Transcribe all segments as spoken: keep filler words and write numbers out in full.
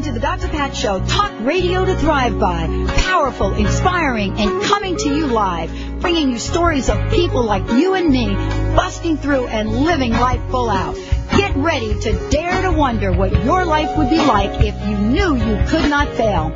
to the Doctor Pat Show, talk radio to thrive by. Powerful, inspiring, and coming to you live. Bringing you stories of people like you and me, busting through and living life full out. Get ready to dare to wonder what your life would be like if you knew you could not fail.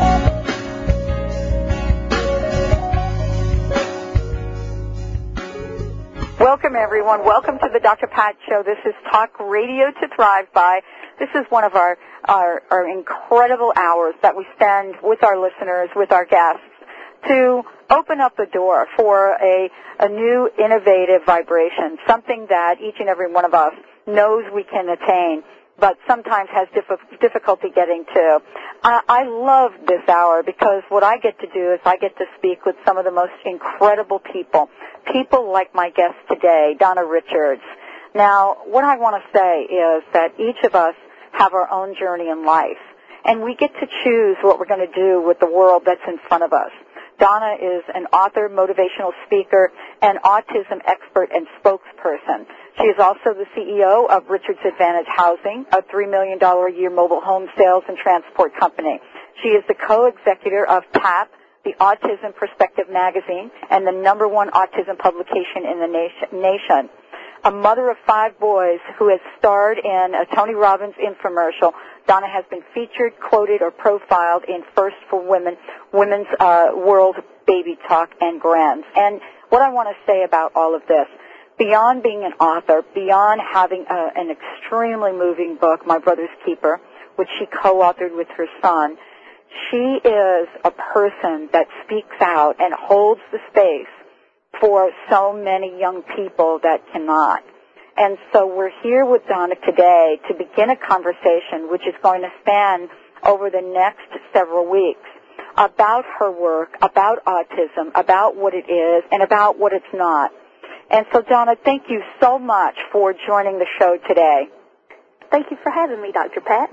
Welcome, everyone. Welcome to the Doctor Pat Show. This is Talk Radio to Thrive By. This is one of our, our, our incredible hours that we spend with our listeners, with our guests, to open up the door for a, a new innovative vibration, something that each and every one of us knows we can attain, but sometimes has diff- difficulty getting to. I, I love this hour because what I get to do is I get to speak with some of the most incredible people, people like my guest today, Donna Richards. Now, what I want to say is that each of us have our own journey in life, and we get to choose what we're going to do with the world that's in front of us. Donna is an author, motivational speaker, and autism expert and spokesperson. She is also the C E O of Richards Advantage Housing, a three million dollars a year mobile home sales and transport company. She is the co-executor of TAP, the Autism Perspective magazine, and the number one autism publication in the nation. A mother of five boys who has starred in a Tony Robbins infomercial, Donna has been featured, quoted, or profiled in First for Women, Women's uh, World Baby Talk, and Grams. And what I want to say about all of this, beyond being an author, beyond having a, an extremely moving book, My Brother's Keeper, which she co-authored with her son, she is a person that speaks out and holds the space for so many young people that cannot. And so we're here with Donna today to begin a conversation which is going to span over the next several weeks about her work, about autism, about what it is, and about what it's not. And so, Donna, thank you so much for joining the show today. Thank you for having me, Doctor Pat.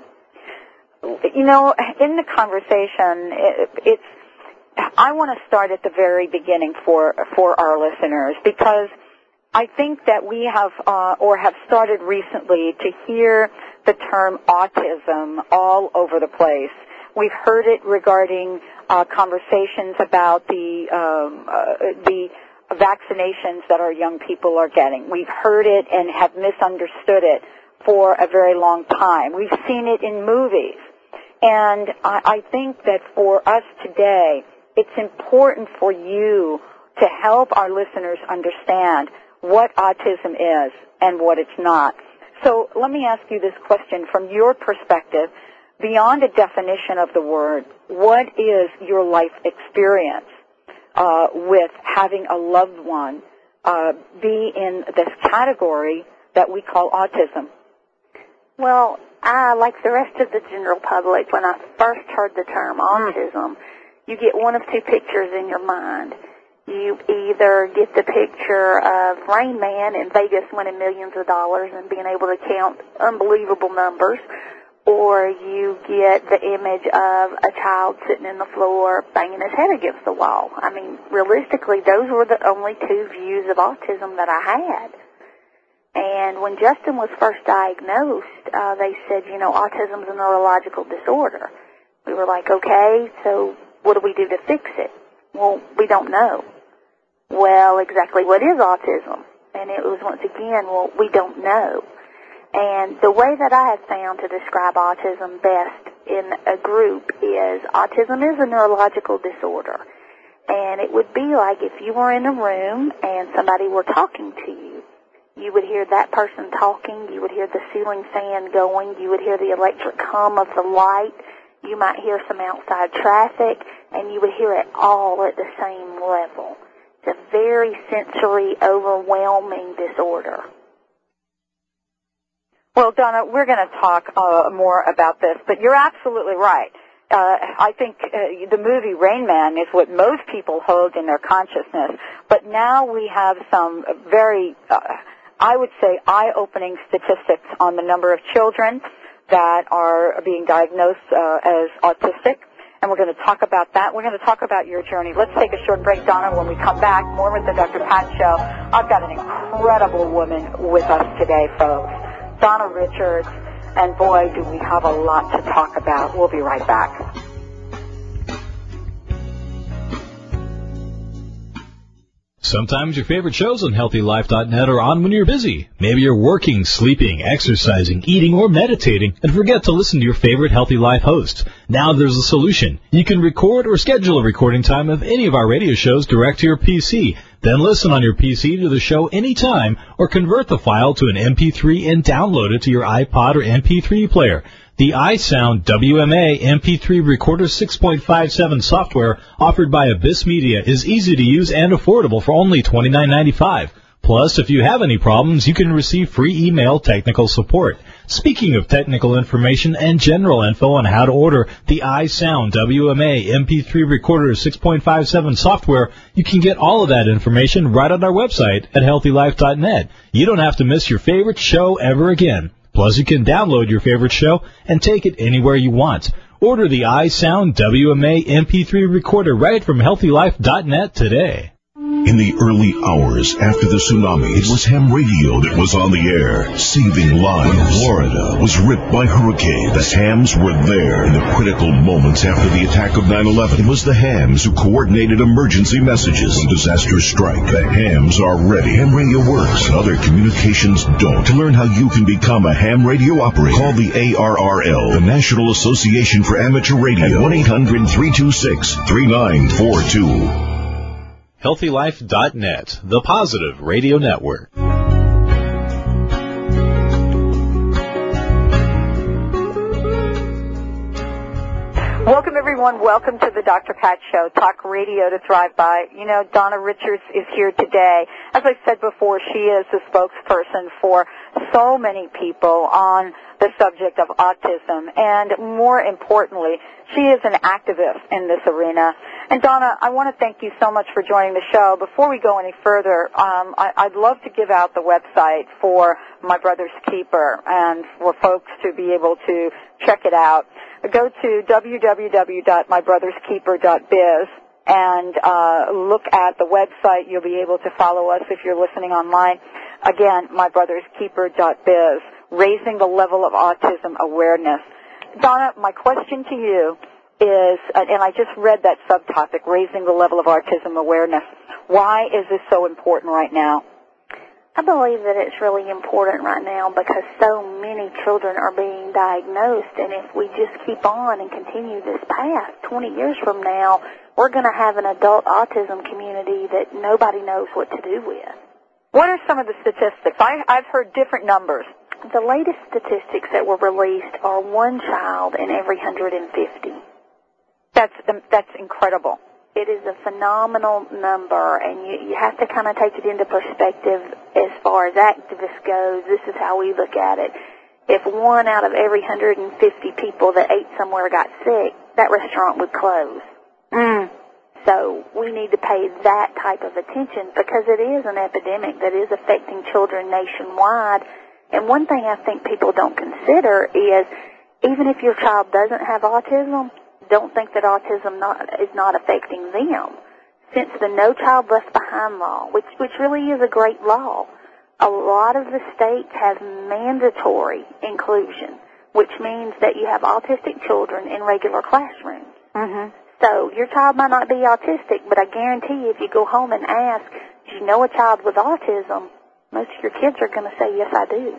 You know, in the conversation, it, it's I want to start at the very beginning for for our listeners, because I think that we have uh, or have started recently to hear the term autism all over the place. We've heard it regarding uh, conversations about the um, uh, the vaccinations that our young people are getting. We've heard it and have misunderstood it for a very long time. We've seen it in movies. And I, I think that for us today, it's important for you to help our listeners understand what autism is and what it's not. So let me ask you this question from your perspective. Beyond a definition of the word, what is your life experience uh, with having a loved one uh, be in this category that we call autism? Well, I, like the rest of the general public, when I first heard the term autism, you get one of two pictures in your mind. You either get the picture of Rain Man in Vegas winning millions of dollars and being able to count unbelievable numbers, or you get the image of a child sitting in the floor banging his head against the wall. I mean, realistically, those were the only two views of autism that I had. And when Justin was first diagnosed, uh, they said, you know, autism is a neurological disorder. We were like, okay, so what do we do to fix it? Well, we don't know. Well, exactly what is autism? And it was once again, well, we don't know. And the way that I have found to describe autism best in a group is autism is a neurological disorder. And it would be like if you were in a room and somebody were talking to you. You would hear that person talking, you would hear the ceiling fan going, you would hear the electric hum of the light, you might hear some outside traffic, and you would hear it all at the same level. It's a very sensory, overwhelming disorder. Well, Donna, we're going to talk uh, more about this, but you're absolutely right. Uh, I think uh, the movie Rain Man is what most people hold in their consciousness, but now we have some very... Uh, I would say eye-opening statistics on the number of children that are being diagnosed uh, as autistic, and we're going to talk about that. We're going to talk about your journey. Let's take a short break, Donna. When we come back, more with the Doctor Pat Show. I've got an incredible woman with us today, folks. Donna Richards, And boy, do we have a lot to talk about. We'll be right back. Sometimes your favorite shows on healthy life dot net are on when you're busy. Maybe you're working, sleeping, exercising, eating, or meditating, and forget to listen to your favorite Healthy Life host. Now there's a solution. You can record or schedule a recording time of any of our radio shows direct to your P C. Then listen on your P C to the show anytime, or convert the file to an M P three and download it to your iPod or M P three player. The iSound W M A M P three Recorder six point five seven software offered by Abyss Media is easy to use and affordable for only twenty-nine ninety-five. Plus, if you have any problems, you can receive free email technical support. Speaking of technical information and general info on how to order the iSound W M A M P three Recorder six point five seven software, you can get all of that information right on our website at healthy life dot net. You don't have to miss your favorite show ever again. Plus, you can download your favorite show and take it anywhere you want. Order the iSound W M A M P three Recorder right from healthy life dot net today. In the early hours after the tsunami, it was ham radio that was on the air, saving lives. When Florida was ripped by hurricane, the hams were there. In the critical moments after the attack of nine eleven, it was the hams who coordinated emergency messages. When disasters strike, the hams are ready. Ham radio works, and other communications don't. To learn how you can become a ham radio operator, call the A R R L, the National Association for Amateur Radio, at one eight hundred three two six three nine four two. healthy life dot net, the positive radio network. Welcome, everyone. Welcome to the Doctor Pat Show, talk radio to thrive by. You know, Donna Richards is here today. As I said before, she is the spokesperson for so many people on the subject of autism, and more importantly, she is an activist in this arena. And Donna, I want to thank you so much for joining the show. Before we go any further, um, I, I'd love to give out the website for My Brother's Keeper and for folks to be able to check it out. Go to w w w dot my brothers keeper dot biz and uh, look at the website. You'll be able to follow us if you're listening online. Again, my brothers keeper dot biz, raising the level of autism awareness. Donna, my question to you is, and I just read that subtopic, raising the level of autism awareness. Why is this so important right now? I believe that it's really important right now because so many children are being diagnosed, and if we just keep on and continue this path, twenty years from now, we're going to have an adult autism community that nobody knows what to do with. What are some of the statistics? I, I've heard different numbers. The latest statistics that were released are one child in every one hundred fifty. That's that's incredible. It is a phenomenal number, and you, you have to kind of take it into perspective as far as activists goes. This is how we look at it. If one out of every one hundred fifty people that ate somewhere got sick, that restaurant would close. Mm. So we need to pay that type of attention because it is an epidemic that is affecting children nationwide. And one thing I think people don't consider is even if your child doesn't have autism, don't think that autism not, is not affecting them. Since the No Child Left Behind law, which, which really is a great law, a lot of the states have mandatory inclusion, which means that you have autistic children in regular classrooms. Mm-hmm. So your child might not be autistic, but I guarantee you if you go home and ask, do you know a child with autism, most of your kids are going to say, yes, I do.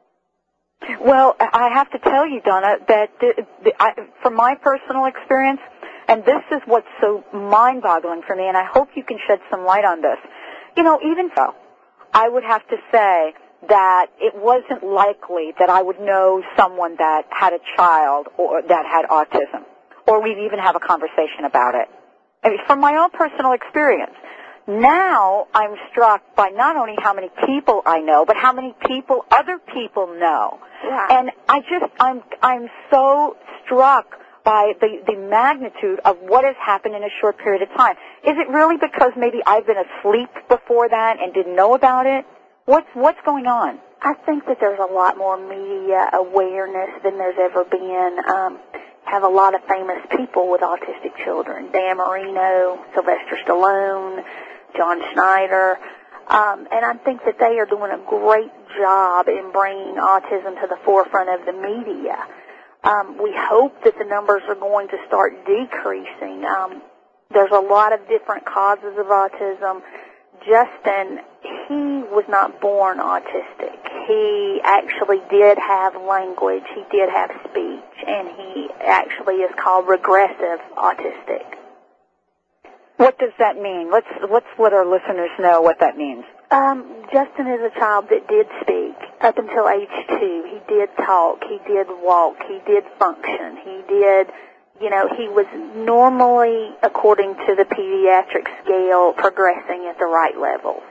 Well, I have to tell you, Donna, that the, the, I, from my personal experience, and this is what's so mind-boggling for me, and I hope you can shed some light on this. You know, even so, I would have to say that it wasn't likely that I would know someone that had a child or that had autism, or we'd even have a conversation about it. I mean, from my own personal experience. Now I'm struck by not only how many people I know, but how many people other people know. Yeah. And I just, I'm, I'm so struck by the, the magnitude of what has happened in a short period of time. Is it really because maybe I've been asleep before that and didn't know about it? What's, what's going on? I think that there's a lot more media awareness than there's ever been. Um, have a lot of famous people with autistic children. Dan Marino, Sylvester Stallone, John Schneider. Um, and I think that they are doing a great job in bringing autism to the forefront of the media. Um, we hope that the numbers are going to start decreasing. Um, there's a lot of different causes of autism. Justin, he was not born autistic. He actually did have language. He did have speech, and he actually is called regressive autistic. What does that mean? Let's let's let our listeners know what that means. Um, Justin is a child that did speak up until age two. He did talk. He did walk. He did function. He did, you know, he was normally, according to the pediatric scale, progressing at the right levels.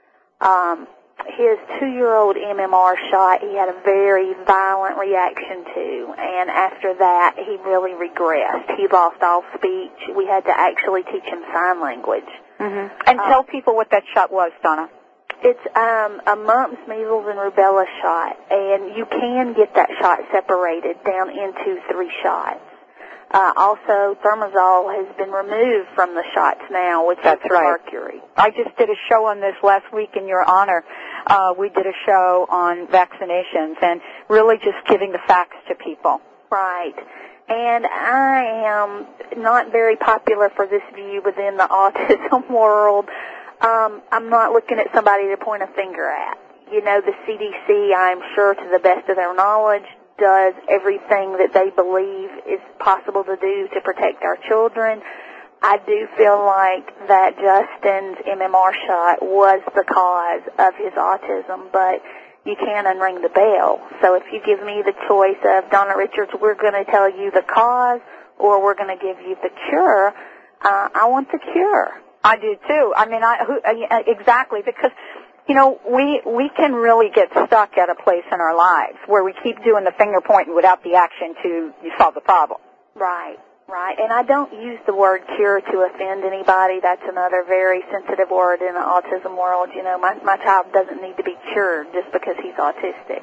Um, his two-year-old M M R shot, he had a very violent reaction to, and after that, he really regressed. He lost all speech. We had to actually teach him sign language. Mm-hmm. And uh, tell people what that shot was, Donna. It's um, a mumps, measles, and rubella shot, and you can get that shot separated down into three shots. Uh, also, thimerosal has been removed from the shots now, which That's is right. mercury. I just did a show on this last week in your honor. Uh, we did a show on vaccinations and really just giving the facts to people. Right. And I am not very popular for this view within the autism world. Um, I'm not looking at somebody to point a finger at. You know, the C D C, I'm sure to the best of their knowledge, does everything that they believe is possible to do to protect our children. I do feel like that Justin's M M R shot was the cause of his autism, but you can't unring the bell. So if you give me the choice of, Donna Richards, we're going to tell you the cause or we're going to give you the cure, uh, I want the cure. I do too. I mean, I who, uh, exactly, because you know, we we can really get stuck at a place in our lives where we keep doing the finger pointing without the action to solve the problem. Right, right. And I don't use the word cure to offend anybody. That's another very sensitive word in the autism world. You know, my my child doesn't need to be cured just because he's autistic.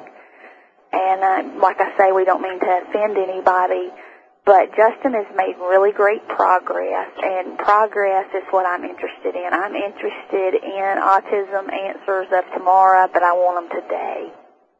And uh, like I say, we don't mean to offend anybody. But Justin has made really great progress, and progress is what I'm interested in. I'm interested in Autism Answers of tomorrow, but I want them today.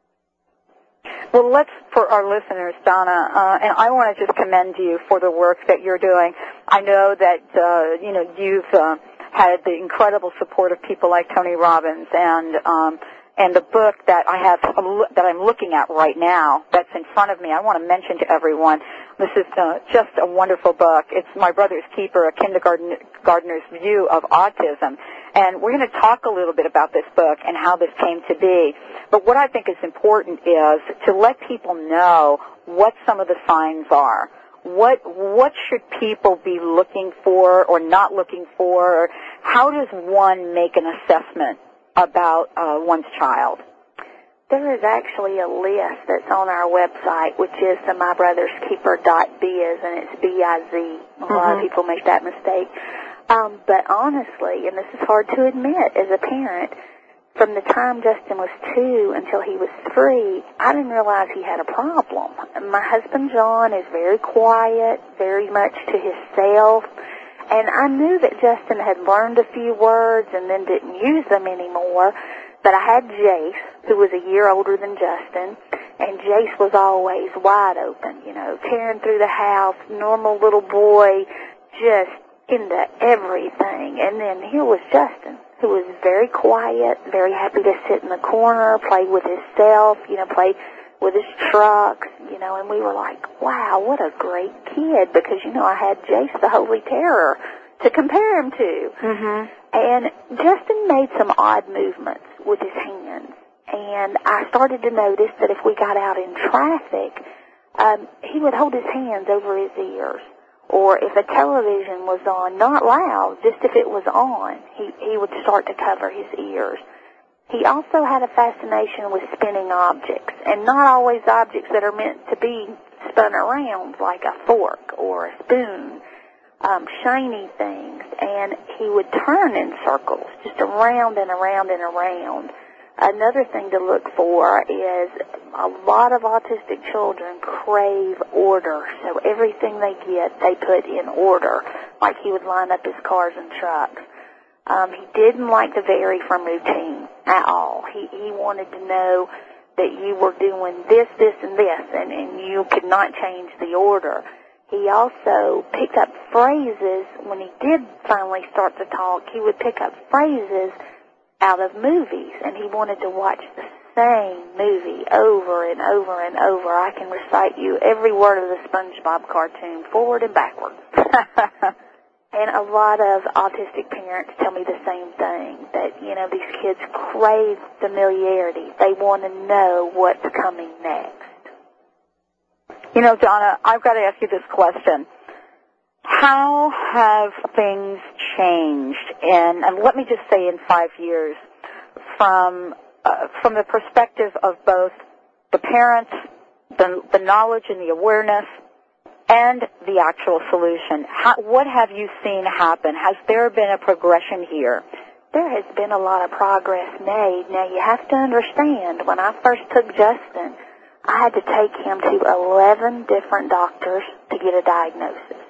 Well, let's, for our listeners, Donna, uh, and I want to just commend you for the work that you're doing. I know that, uh, you know, you've uh, had the incredible support of people like Tony Robbins, and um, and the book that I have, that I'm looking at right now, that's in front of me, I want to mention to everyone, this is uh, just a wonderful book. It's My Brother's Keeper, A Kindergartner's View of Autism. And we're going to talk a little bit about this book and how this came to be. But what I think is important is to let people know what some of the signs are. What what should people be looking for or not looking for? Or how does one make an assessment about uh, one's child? There is actually a list that's on our website, which is the my brothers keeper dot biz, and it's B I Z. A mm-hmm. lot of people make that mistake. Um, but honestly, and this is hard to admit as a parent, from the time Justin was two until he was three, I didn't realize he had a problem. My husband, John, is very quiet, very much to himself, and I knew that Justin had learned a few words and then didn't use them anymore. But I had Jace, who was a year older than Justin, and Jace was always wide open, you know, tearing through the house, normal little boy, just into everything. And then here was Justin, who was very quiet, very happy to sit in the corner, play with himself, you know, play with his trucks, you know, and we were like, wow, what a great kid, because, you know, I had Jace, the Holy Terror, to compare him to. Mm-hmm. And Justin made some odd movements with his hands, and I started to notice that if we got out in traffic, um, he would hold his hands over his ears, or if a television was on, not loud, just if it was on, he, he would start to cover his ears. He also had a fascination with spinning objects, and not always objects that are meant to be spun around, like a fork or a spoon. Um, shiny things, and he would turn in circles, just around and around and around. Another thing to look for is a lot of autistic children crave order, so everything they get, they put in order, like he would line up his cars and trucks. Um, he didn't like to vary from routine at all. He, he wanted to know that you were doing this, this, and this, and, and you could not change the order. He also picked up phrases. When he did finally start to talk, he would pick up phrases out of movies, and he wanted to watch the same movie over and over and over. I can recite you every word of the SpongeBob cartoon, forward and backwards. And a lot of autistic parents tell me the same thing, that, you know, these kids crave familiarity. They want to know what's coming next. You know, Donna, I've got to ask you this question. How have things changed in, and let me just say in five years, from uh, from the perspective of both the parents, the, the knowledge and the awareness, and the actual solution? How, what have you seen happen? Has there been a progression here? There has been a lot of progress made. Now, you have to understand, when I first took Justin, I had to take him to eleven different doctors to get a diagnosis.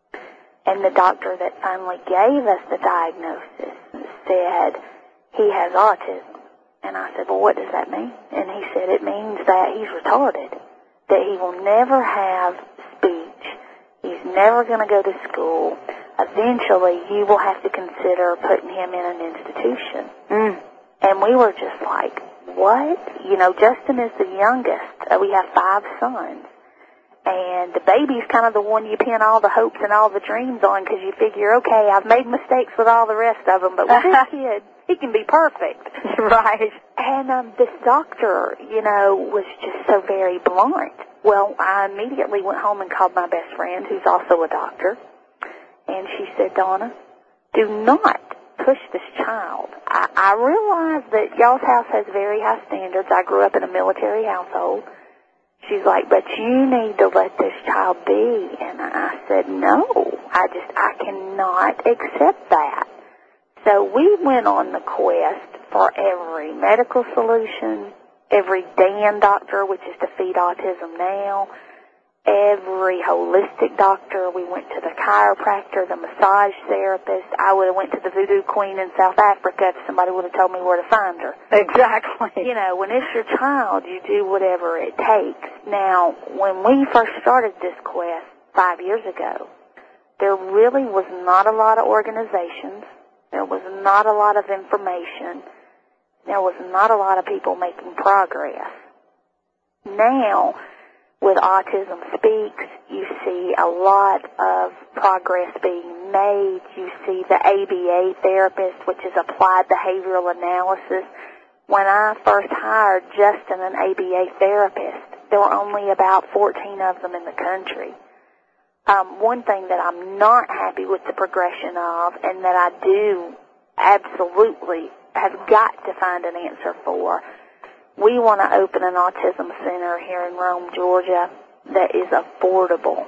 And the doctor that finally gave us the diagnosis said he has autism. And I said, well, what does that mean? And he said, it means that he's retarded, that he will never have speech, he's never going to go to school. Eventually, you will have to consider putting him in an institution. Mm. And we were just like, what? You know, Justin is the youngest. Uh, we have five sons. And the baby's kind of the one you pin all the hopes and all the dreams on, because you figure, okay, I've made mistakes with all the rest of them, but with this kid, he can be perfect. Right. And um, this doctor, you know, was just so very blunt. Well, I immediately went home and called my best friend, who's also a doctor, and she said, Donna, do not push this child. I, I realize that y'all's house has very high standards. I grew up in a military household. She's like, but you need to let this child be. And I said, no, I just, I cannot accept that. So we went on the quest for every medical solution, every Dan doctor, which is Defeat Autism Now, every holistic doctor. We went to the chiropractor, the massage therapist. I would have went to the voodoo queen in South Africa if somebody would have told me where to find her. Exactly. You know, when it's your child, you do whatever it takes. Now, when we first started this quest five years ago, there really was not a lot of organizations. There was not a lot of information. There was not a lot of people making progress. Now, with Autism Speaks, you see a lot of progress being made. You see the A B A therapist, which is applied behavioral analysis. When I first hired Justin, an A B A therapist, there were only about fourteen of them in the country. Um, one thing that I'm not happy with the progression of, and that I do absolutely have got to find an answer for, we want to open an autism center here in Rome, Georgia, that is affordable.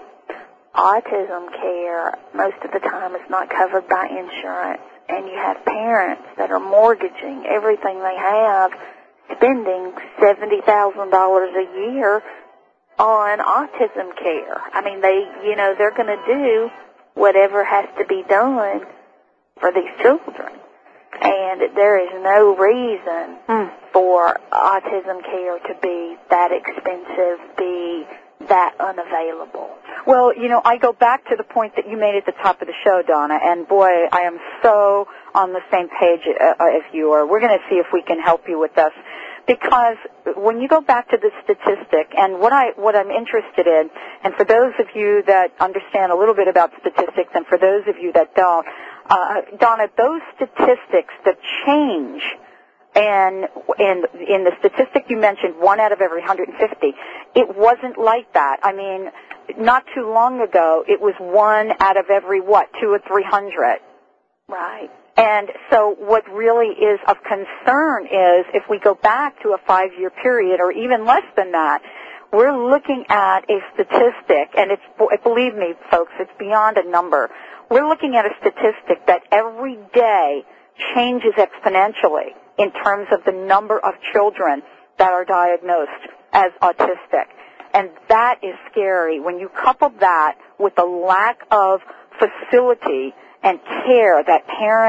Autism care, most of the time, is not covered by insurance, and you have parents that are mortgaging everything they have, spending seventy thousand dollars a year on autism care. I mean, they, you know, they're going to do whatever has to be done for these children. And there is no reason mm. for autism care to be that expensive, be that unavailable. Well, you know, I go back to the point that you made at the top of the show, Donna, and boy, I am so on the same page uh, as you are. We're going to see if we can help you with this. Because when you go back to the statistic, and what, I, what I'm interested in, and for those of you that understand a little bit about statistics, and for those of you that don't, uh, Donna, those statistics, the change in, in, in the statistic you mentioned, one out of every one hundred fifty, it wasn't like that. I mean, not too long ago, it was one out of every, what, two or three hundred. Right. And so what really is of concern is if we go back to a five-year period or even less than that, we're looking at a statistic, and it's, believe me, folks, it's beyond a number. We're looking at a statistic that every day changes exponentially in terms of the number of children that are diagnosed as autistic. And that is scary. When you couple that with the lack of facility and care that parents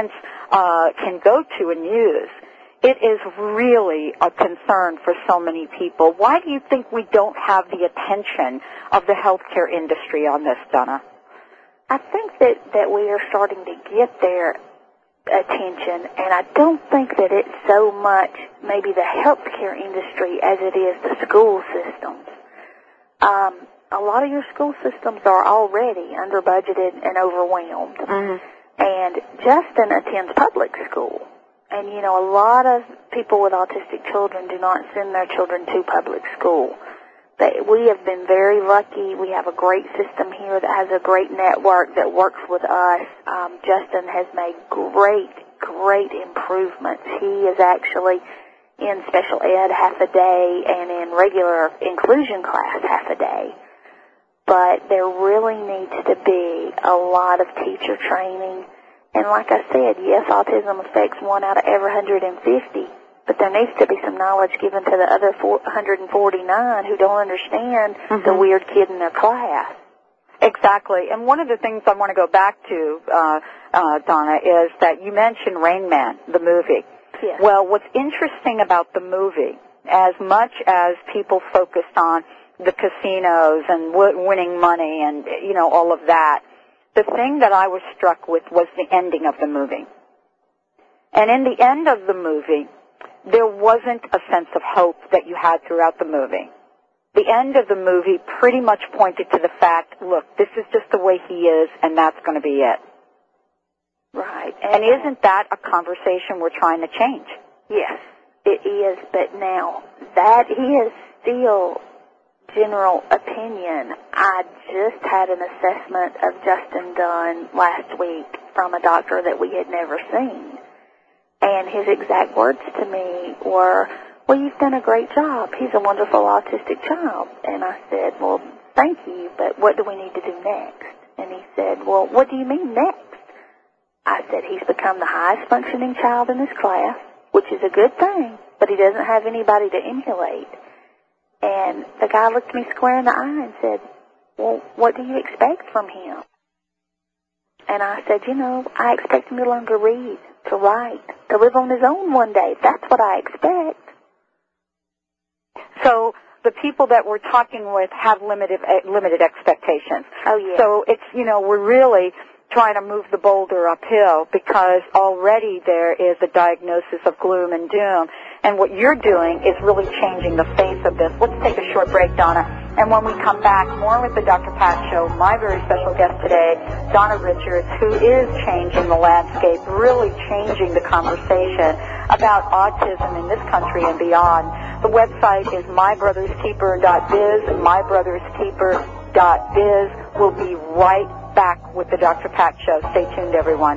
uh, can go to and use. It is really a concern for so many people. Why do you think we don't have the attention of the healthcare industry on this, Donna? I think that, that we are starting to get their attention, and I don't think that it's so much maybe the healthcare industry as it is the school systems. Um, a lot of your school systems are already under budgeted and overwhelmed. Mm-hmm. And Justin attends public school. And, you know, a lot of people with autistic children do not send their children to public school. They, we have been very lucky. We have a great system here that has a great network that works with us. Um, Justin has made great, great improvements. He is actually in special ed half a day and in regular inclusion class half a day. But there really needs to be a lot of teacher training. And like I said, yes, autism affects one out of every one hundred fifty, but there needs to be some knowledge given to the other four hundred forty-nine who don't understand mm-hmm. the weird kid in their class. Exactly. And one of the things I want to go back to, uh, uh, Donna, is that you mentioned Rain Man, the movie. Yes. Well, what's interesting about the movie, as much as people focused on the casinos and w- winning money and, you know, all of that, the thing that I was struck with was the ending of the movie. And in the end of the movie, there wasn't a sense of hope that you had throughout the movie. The end of the movie pretty much pointed to the fact, look, this is just the way he is, and that's going to be it. Right. And, and isn't that a conversation we're trying to change? Yes, it is. But now, that is still general opinion. I just had an assessment of Justin done last week from a doctor that we had never seen. And his exact words to me were, well, you've done a great job. He's a wonderful autistic child. And I said, well, thank you, but what do we need to do next? And he said, well, what do you mean next? I said, he's become the highest functioning child in his class, which is a good thing, but he doesn't have anybody to emulate. And the guy looked me square in the eye and said, well, what do you expect from him? And I said, you know, I expect him to learn to read, to write, to live on his own one day. That's what I expect. So the people that we're talking with have limited uh, limited expectations. Oh, yeah. So it's, you know, we're really trying to move the boulder uphill because already there is a diagnosis of gloom and doom. And what you're doing is really changing the face of this. Let's take a short break, Donna. And when we come back, more with the Doctor Pat Show. My very special guest today, Donna Richards, who is changing the landscape, really changing the conversation about autism in this country and beyond. The website is my brothers keeper dot biz, my brothers keeper dot biz. We'll be right back with the Doctor Pat Show. Stay tuned, everyone.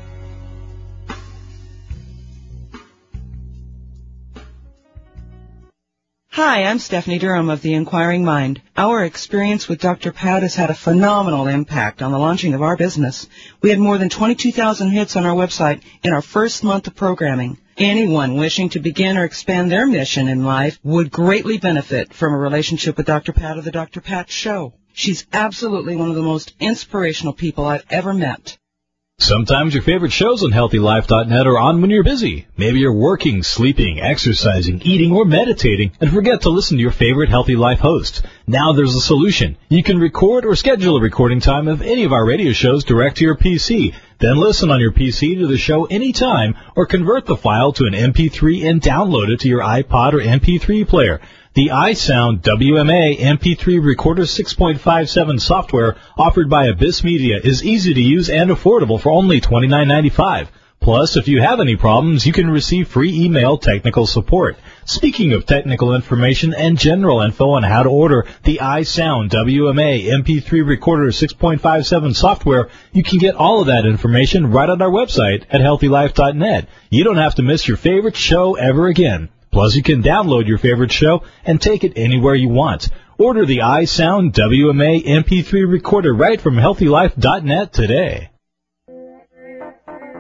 Hi, I'm Stephanie Durham of The Inquiring Mind. Our experience with Doctor Pat has had a phenomenal impact on the launching of our business. We had more than twenty-two thousand hits on our website in our first month of programming. Anyone wishing to begin or expand their mission in life would greatly benefit from a relationship with Doctor Pat of the Doctor Pat Show. She's absolutely one of the most inspirational people I've ever met. Sometimes your favorite shows on healthy life dot net are on when you're busy. Maybe you're working, sleeping, exercising, eating, or meditating, and forget to listen to your favorite Healthy Life host. Now there's a solution. You can record or schedule a recording time of any of our radio shows direct to your P C. Then listen on your P C to the show anytime, or convert the file to an M P three and download it to your iPod or M P three player. The iSound W M A M P three Recorder six point five seven software offered by Abyss Media is easy to use and affordable for only twenty-nine ninety-five. Plus, if you have any problems, you can receive free email technical support. Speaking of technical information and general info on how to order the iSound W M A M P three Recorder six point five seven software, you can get all of that information right on our website at healthy life dot net. You don't have to miss your favorite show ever again. Plus, you can download your favorite show and take it anywhere you want. Order the iSound W M A M P three Recorder right from healthy life dot net today.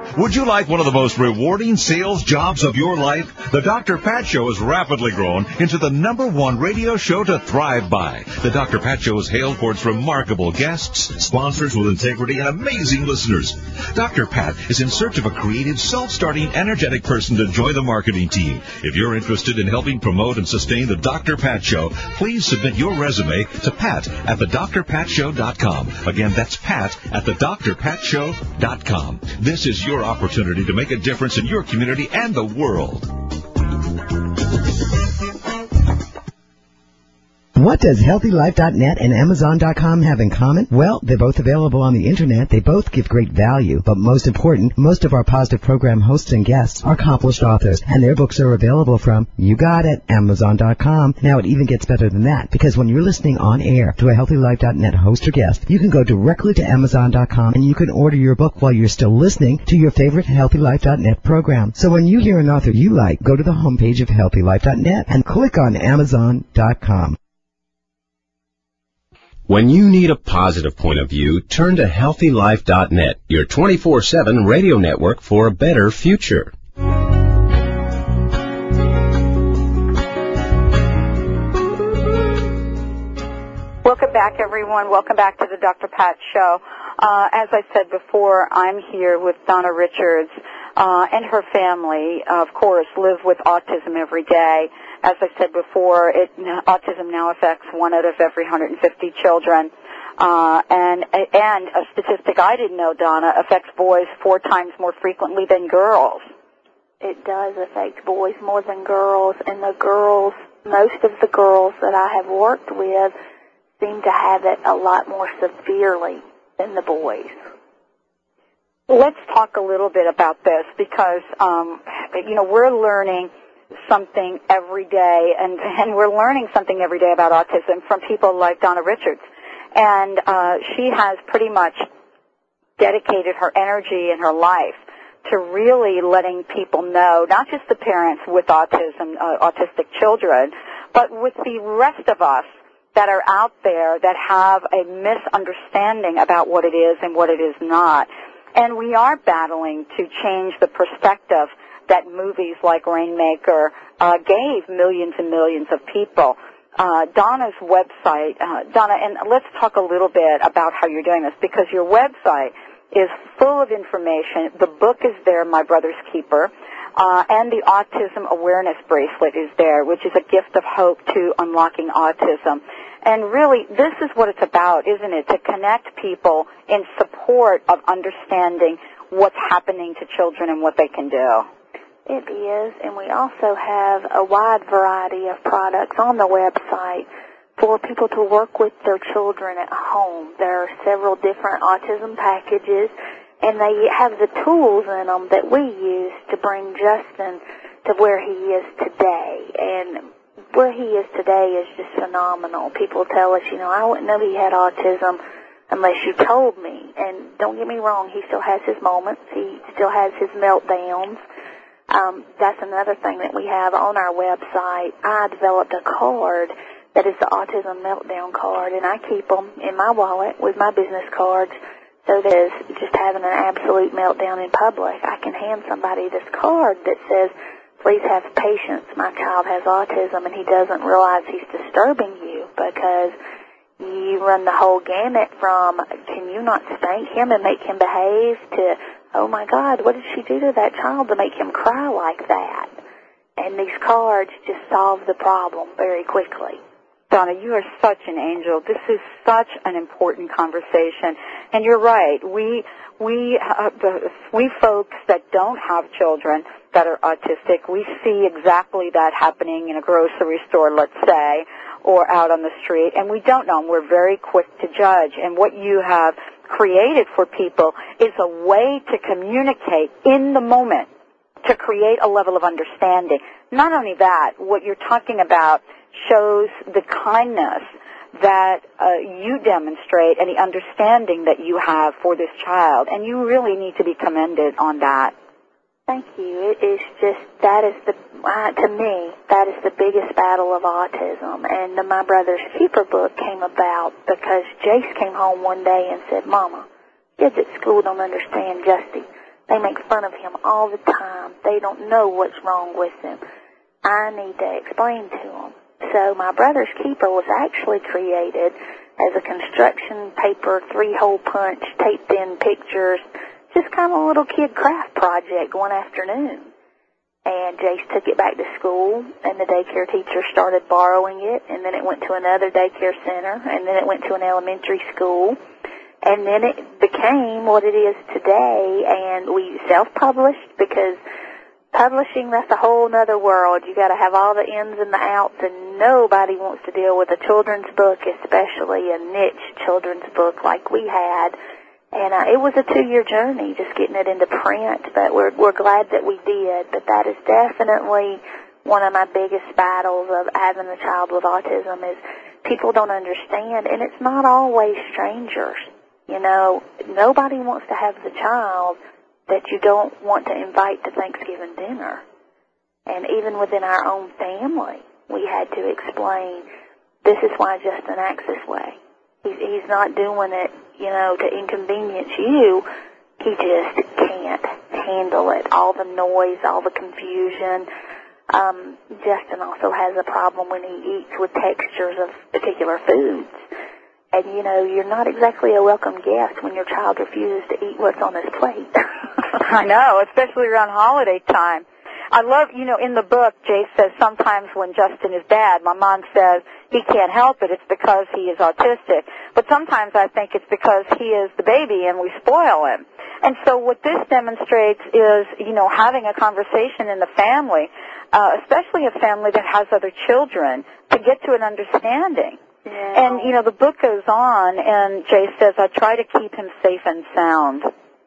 Would you like one of the most rewarding sales jobs of your life? The Doctor Pat Show has rapidly grown into the number one radio show to thrive by. The Doctor Pat Show is hailed for its remarkable guests, sponsors with integrity, and amazing listeners. Doctor Pat is in search of a creative, self-starting, energetic person to join the marketing team. If you're interested in helping promote and sustain the Doctor Pat Show, please submit your resume to Pat at the Dr Pat Show dot com. Again, that's Pat at the Dr Pat Show dot com. This is your opportunity to make a difference in your community and the world. What does Healthy Life dot net and Amazon dot com have in common? Well, they're both available on the Internet. They both give great value. But most important, most of our positive program hosts and guests are accomplished authors, and their books are available from, you got it, Amazon dot com. Now, it even gets better than that, because when you're listening on air to a Healthy Life dot net host or guest, you can go directly to Amazon dot com, and you can order your book while you're still listening to your favorite Healthy Life dot net program. So when you hear an author you like, go to the homepage of Healthy Life dot net and click on Amazon dot com. When you need a positive point of view, turn to Healthy Life dot net, your twenty-four seven radio network for a better future. Welcome back, everyone. Welcome back to the Doctor Pat Show. Uh, as I said before, I'm here with Donna Richards uh, and her family, uh, of course, live with autism every day. As I said before, it, autism now affects one out of every one hundred fifty children. Uh, and, and a statistic I didn't know, Donna, affects boys four times more frequently than girls. It does affect boys more than girls, and the girls, most of the girls that I have worked with seem to have it a lot more severely than the boys. Let's talk a little bit about this because, um, you know, we're learning something every day, and, and we're learning something every day about autism from people like Donna Richards. And uh, she has pretty much dedicated her energy and her life to really letting people know, not just the parents with autism, uh, autistic children, but with the rest of us that are out there that have a misunderstanding about what it is and what it is not. And we are battling to change the perspective that movies like Rainmaker uh, gave millions and millions of people. Uh, Donna's website, uh, Donna, and let's talk a little bit about how you're doing this, because your website is full of information. The book is there, My Brother's Keeper, uh, and the Autism Awareness Bracelet is there, which is a gift of hope to unlocking autism. And really, this is what it's about, isn't it, to connect people in support of understanding what's happening to children and what they can do. It is, and we also have a wide variety of products on the website for people to work with their children at home. There are several different autism packages, and they have the tools in them that we use to bring Justin to where he is today. And where he is today is just phenomenal. People tell us, you know, I wouldn't know he had autism unless you told me. And don't get me wrong, he still has his moments. He still has his meltdowns. Um, that's another thing that we have on our website. I developed a card that is the Autism Meltdown card, and I keep them in my wallet with my business cards. So that is just having an absolute meltdown in public, I can hand somebody this card that says, please have patience. My child has autism, and he doesn't realize he's disturbing you, because you run the whole gamut from, can you not spank him and make him behave, to, oh my God, what did she do to that child to make him cry like that? And these cards just solve the problem very quickly. Donna, you are such an angel. This is such an important conversation. And you're right. We, we, uh, the, we folks that don't have children that are autistic, we see exactly that happening in a grocery store, let's say, or out on the street, and we don't know, and we're very quick to judge. And what you have created for people is a way to communicate in the moment, to create a level of understanding. Not only that, what you're talking about shows the kindness that uh, you demonstrate and the understanding that you have for this child, and you really need to be commended on that. Thank you. It is just, that is the, uh, to me, that is the biggest battle of autism. And the My Brother's Keeper book came about because Jace came home one day and said, Mama, kids at school don't understand Justy. They make fun of him all the time. They don't know what's wrong with him. I need to explain to them. So my brother's keeper was actually created as a construction paper, three-hole punch, taped-in pictures, just kind of a little kid craft project one afternoon. And Jace took it back to school, and the daycare teacher started borrowing it, and then it went to another daycare center, and then it went to an elementary school, and then it became what it is today, and we self-published because publishing, that's a whole other world. You got to have all the ins and the outs, and nobody wants to deal with a children's book, especially a niche children's book like we had. And uh, it was a two-year journey just getting it into print, but we're we're glad that we did. But that is definitely one of my biggest battles of having a child with autism is people don't understand, and it's not always strangers. You know, nobody wants to have the child that you don't want to invite to Thanksgiving dinner. And even within our own family, we had to explain, this is why Justin acts this way. He's, he's not doing it, you know, to inconvenience you. He just can't handle it. All the noise, all the confusion. Um, Justin also has a problem when he eats with textures of particular foods. And, you know, you're not exactly a welcome guest when your child refuses to eat what's on his plate. I know, especially around holiday time. I love, you know, in the book, Jace says sometimes when Justin is bad, my mom says he can't help it, it's because he is autistic. But sometimes I think it's because he is the baby and we spoil him. And so what this demonstrates is, you know, having a conversation in the family, uh, especially a family that has other children, to get to an understanding. Yeah. And, you know, the book goes on, and Jace says, I try to keep him safe and sound.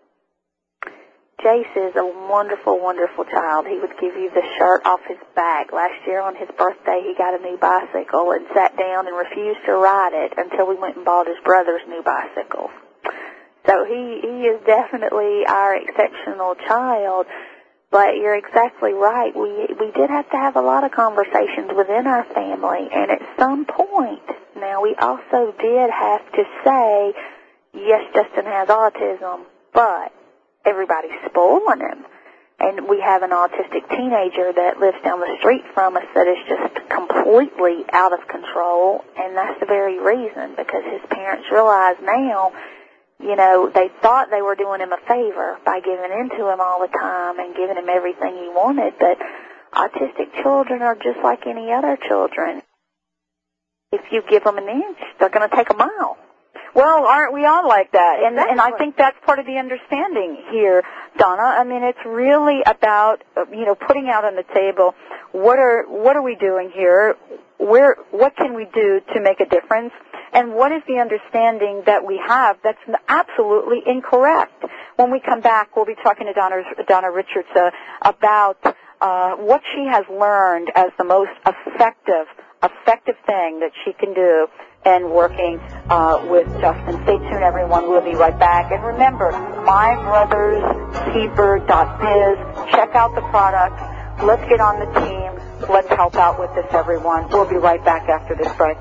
Jace is a wonderful, wonderful child. He would give you the shirt off his back. Last year on his birthday, he got a new bicycle and sat down and refused to ride it until we went and bought his brother's new bicycle. So he, he is definitely our exceptional child. But you're exactly right. We we did have to have a lot of conversations within our family, and at some point, now we also did have to say, yes, Justin has autism, but everybody's spoiling him. And we have an autistic teenager that lives down the street from us that is just completely out of control, and that's the very reason, because his parents realize now, you know, they thought they were doing him a favor by giving in to him all the time and giving him everything he wanted, but autistic children are just like any other children. If you give them an inch, they're going to take a mile. Well, aren't we all like that? And, Exactly. and I think that's part of the understanding here, Donna. I mean, it's really about, you know, putting out on the table, what are what are we doing here? Where what can we do to make a difference? And what is the understanding that we have that's absolutely incorrect? When we come back, we'll be talking to Donna, Donna Richards uh, about uh, what she has learned as the most effective, effective thing that she can do in working uh, with Justin. Stay tuned, everyone. We'll be right back. And remember, my brothers keeper dot biz. Check out the products. Let's get on the team. Let's help out with this, everyone. We'll be right back after this break.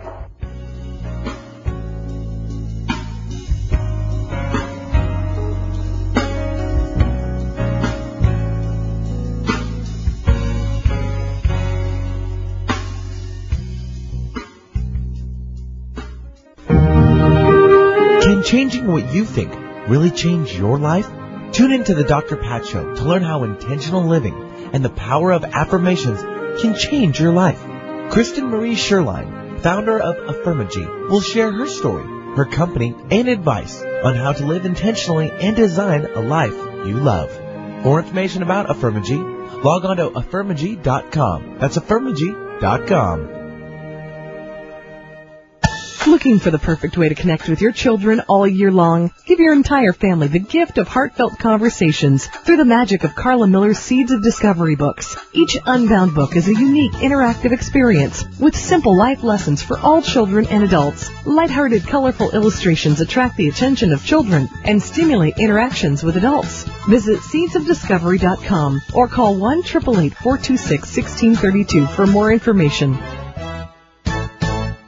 Can changing what you think really change your life? Tune into the Doctor Pat Show to learn how intentional living and the power of affirmations can change your life. Kristen Marie Sherline, founder of Affirmagy, will share her story, her company, and advice on how to live intentionally and design a life you love. For more information about Affirmagy, log on to affirmagy dot com. That's affirmagy dot com. Looking for the perfect way to connect with your children all year long? Give your entire family the gift of heartfelt conversations through the magic of Carla Miller's Seeds of Discovery books. Each Unbound book is a unique interactive experience with simple life lessons for all children and adults. Lighthearted, colorful illustrations attract the attention of children and stimulate interactions with adults. Visit seeds of discovery dot com or call one eight eight eight, four two six, one six three two for more information.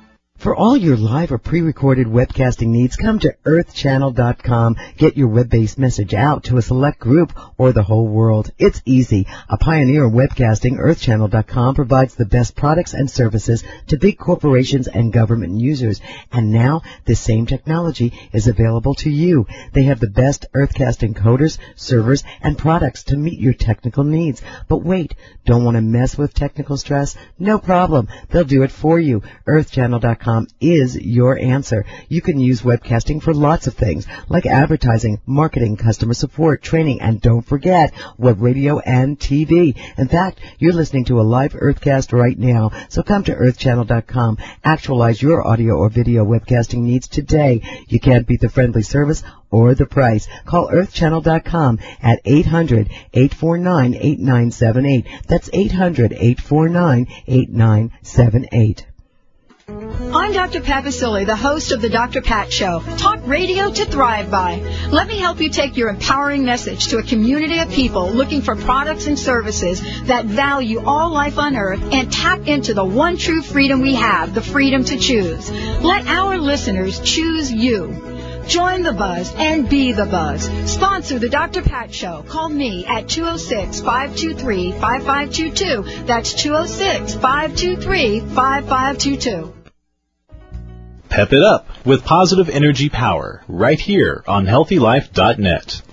For all your live or pre-recorded webcasting needs, come to earth channel dot com. Get your web-based message out to a select group or the whole world. It's easy. A pioneer in webcasting, earth channel dot com provides the best products and services to big corporations and government users. And now, this same technology is available to you. They have the best Earthcast encoders, servers, and products to meet your technical needs. But wait, don't want to mess with technical stress? No problem. They'll do it for you. earth channel dot com is your answer. You can use webcasting for lots of things, like advertising, marketing, customer support, training, and don't forget, web radio and T V. In fact, you're listening to a live Earthcast right now, so come to earth channel dot com. Actualize your audio or video webcasting needs today. You can't beat the friendly service or the price. Call earth channel dot com at eight hundred, eight four nine, eight nine seven eight. That's eight hundred, eight four nine, eight nine seven eight. I'm Doctor Pat Baccili, the host of the Doctor Pat Show, talk radio to thrive by. Let me help you take your empowering message to a community of people looking for products and services that value all life on Earth and tap into the one true freedom we have, the freedom to choose. Let our listeners choose you. Join the buzz and be the buzz. Sponsor the Doctor Pat Show. Call me at two oh six, five two three, five five two two. That's two oh six, five two three, five five two two. Pep it up with positive energy power right here on healthy life dot net.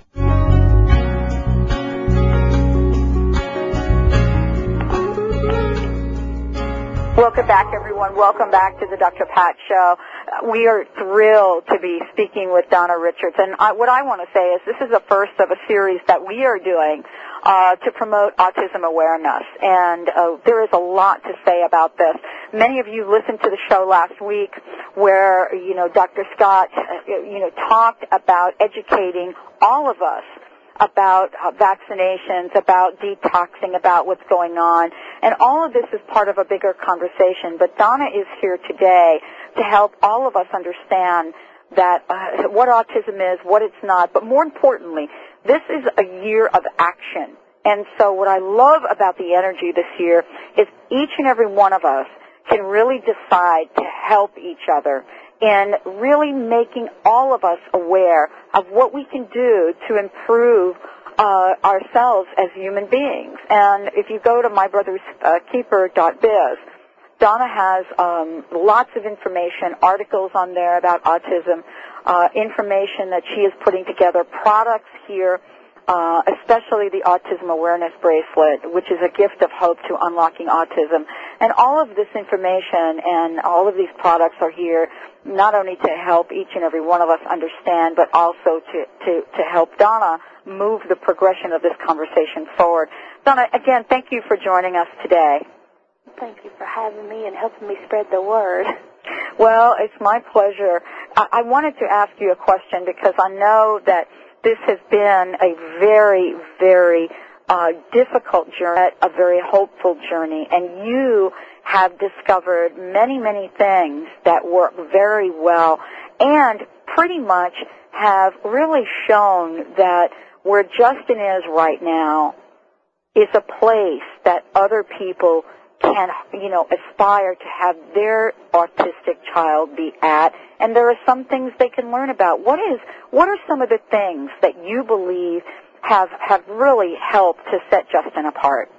Welcome back, everyone. Welcome back to the Doctor Pat Show. We are thrilled to be speaking with Donna Richards. And I, what I want to say is this is the first of a series that we are doing uh, to promote autism awareness. And uh, there is a lot to say about this. Many of you listened to the show last week where, you know, Doctor Scott, uh, you know, talked about educating all of us about uh, vaccinations, about detoxing, about what's going on. And all of this is part of a bigger conversation. But Donna is here today to help all of us understand that uh, what autism is, what it's not. But more importantly, this is a year of action. And so what I love about the energy this year is each and every one of us can really decide to help each other in really making all of us aware of what we can do to improve uh, ourselves as human beings. And if you go to my brothers keeper dot biz, Donna has um, lots of information, articles on there about autism, uh, information that she is putting together, products here, uh, especially the Autism Awareness Bracelet, which is a gift of hope to unlocking autism. And all of this information and all of these products are here not only to help each and every one of us understand, but also to, to, to help Donna move the progression of this conversation forward. Donna, again, thank you for joining us today. Thank you for having me and helping me spread the word. Well, it's my pleasure. I, I wanted to ask you a question because I know that this has been a very, very uh, difficult journey, a very hopeful journey, and you have discovered many, many things that work very well and pretty much have really shown that where Justin is right now is a place that other people can, you know, aspire to have their autistic child be at, and there are some things they can learn about. What is, what are some of the things that you believe have, have really helped to set Justin apart?